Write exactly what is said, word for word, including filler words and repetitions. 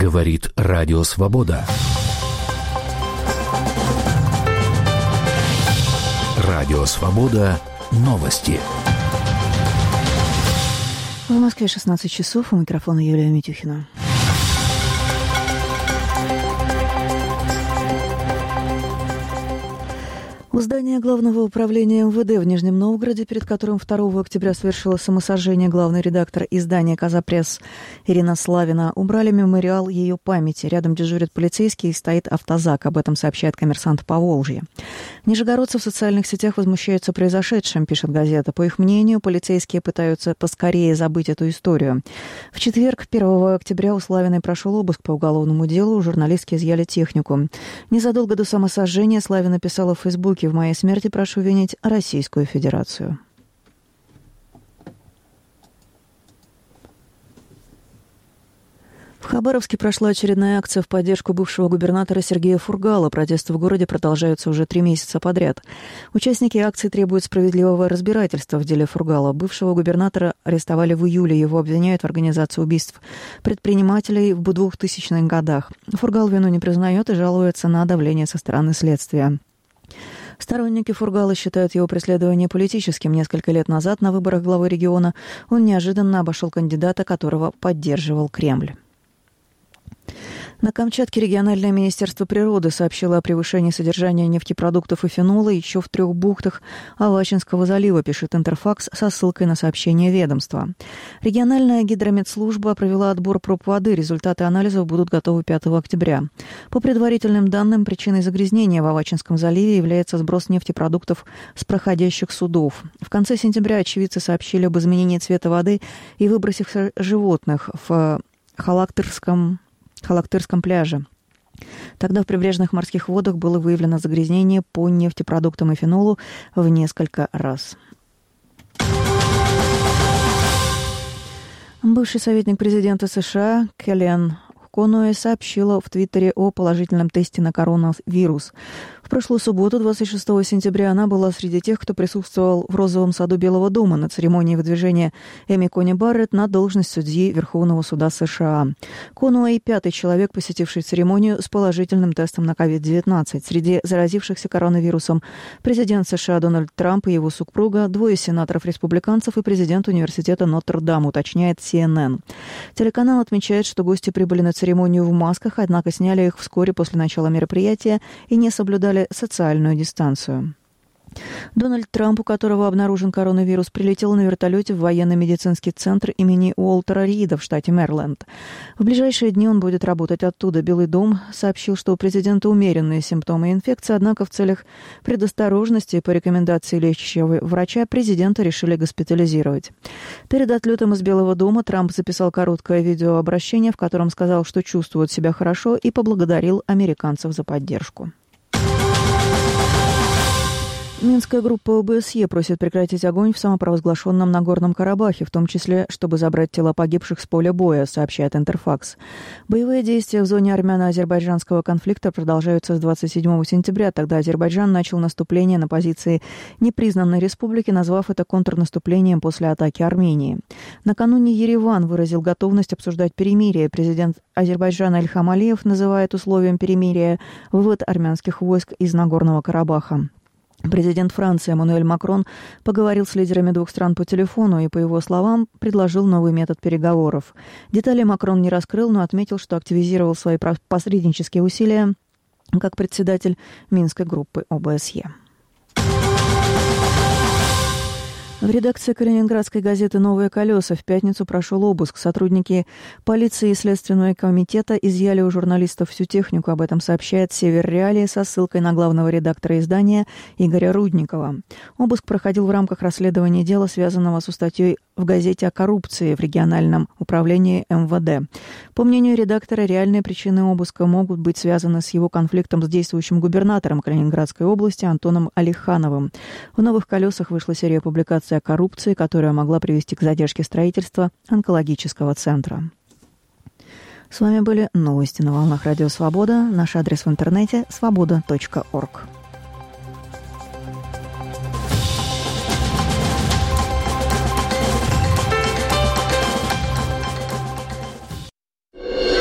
Говорит Радио Свобода. Радио Свобода. Новости. В Москве шестнадцать часов. У микрофона Юлия Митюхина. У здания Главного управления эм вэ дэ в Нижнем Новгороде, перед которым второго октября совершила самосожжение главный редактор издания «Казапресс» Ирина Славина, убрали мемориал ее памяти. Рядом дежурят полицейские и стоит автозак. Об этом сообщает «Коммерсант Поволжья». Нижегородцы в социальных сетях возмущаются произошедшим, пишет газета. По их мнению, полицейские пытаются поскорее забыть эту историю. В четверг, первого октября, у Славиной прошел обыск по уголовному делу. Журналистки изъяли технику. Незадолго до самосожжения Славина писала в Фейсбуке: «В моей смерти прошу винить Российскую Федерацию». В Хабаровске прошла очередная акция в поддержку бывшего губернатора Сергея Фургала. Протесты в городе продолжаются уже три месяца подряд. Участники акции требуют справедливого разбирательства в деле Фургала. Бывшего губернатора арестовали в июле. Его обвиняют в организации убийств предпринимателей в двухтысячных годах. Фургал вину не признает и жалуется на давление со стороны следствия. Сторонники Фургала считают его преследование политическим. Несколько лет назад на выборах главы региона он неожиданно обошел кандидата, которого поддерживал Кремль. На Камчатке региональное министерство природы сообщило о превышении содержания нефтепродуктов и фенола еще в трех бухтах Авачинского залива, пишет Интерфакс со ссылкой на сообщение ведомства. Региональная гидрометслужба провела отбор проб воды. Результаты анализов будут готовы пятого октября. По предварительным данным, причиной загрязнения в Авачинском заливе является сброс нефтепродуктов с проходящих судов. В конце сентября очевидцы сообщили об изменении цвета воды и выбросе животных в Халактырском Халактырском пляже. Тогда в прибрежных морских водах было выявлено загрязнение по нефтепродуктам и фенолу в несколько раз. Бывший советник президента США Келлиан Конуэй сообщила в Твиттере о положительном тесте на коронавирус. В прошлую субботу, двадцать шестого сентября, она была среди тех, кто присутствовал в Розовом саду Белого дома на церемонии выдвижения Эми Кони Барретт на должность судьи Верховного суда США. Конуэй – пятый человек, посетивший церемонию с положительным тестом на ковид девятнадцать. Среди заразившихся коронавирусом президент США Дональд Трамп и его супруга, двое сенаторов-республиканцев и президент университета Нотр-Дам, уточняет Си Эн Эн. Телеканал отмечает, что гости прибыли на церемонию в масках, однако сняли их вскоре после начала мероприятия и не соблюдали социальную дистанцию. Дональд Трамп, у которого обнаружен коронавирус, прилетел на вертолете в военно-медицинский центр имени Уолтера Рида в штате Мэриленд. В ближайшие дни он будет работать оттуда. Белый дом сообщил, что у президента умеренные симптомы инфекции, однако в целях предосторожности и по рекомендации лечащего врача президента решили госпитализировать. Перед отлетом из Белого дома Трамп записал короткое видеообращение, в котором сказал, что чувствует себя хорошо, и поблагодарил американцев за поддержку. Минская группа О Бэ Эс Е просит прекратить огонь в самопровозглашенном Нагорном Карабахе, в том числе, чтобы забрать тела погибших с поля боя, сообщает Интерфакс. Боевые действия в зоне армяно-азербайджанского конфликта продолжаются с двадцать седьмого сентября. Тогда Азербайджан начал наступление на позиции непризнанной республики, назвав это контрнаступлением после атаки Армении. Накануне Ереван выразил готовность обсуждать перемирие. Президент Азербайджана Ильхам Алиев называет условием перемирия вывод армянских войск из Нагорного Карабаха. Президент Франции Эммануэль Макрон поговорил с лидерами двух стран по телефону и, по его словам, предложил новый метод переговоров. Детали Макрон не раскрыл, но отметил, что активизировал свои посреднические усилия как председатель Минской группы О Бэ Эс Е. В редакции калининградской газеты «Новые колеса» в пятницу прошел обыск. Сотрудники полиции и Следственного комитета изъяли у журналистов всю технику. Об этом сообщает «Север Реалии» со ссылкой на главного редактора издания Игоря Рудникова. Обыск проходил в рамках расследования дела, связанного со статьей в газете о коррупции в региональном управлении эм вэ дэ. По мнению редактора, реальные причины обыска могут быть связаны с его конфликтом с действующим губернатором Калининградской области Антоном Алихановым. В «Новых колесах» вышла серия публикаций о коррупции, которая могла привести к задержке строительства онкологического центра. С вами были новости на волнах Радио Свобода. Наш адрес в интернете – свобода точка орг.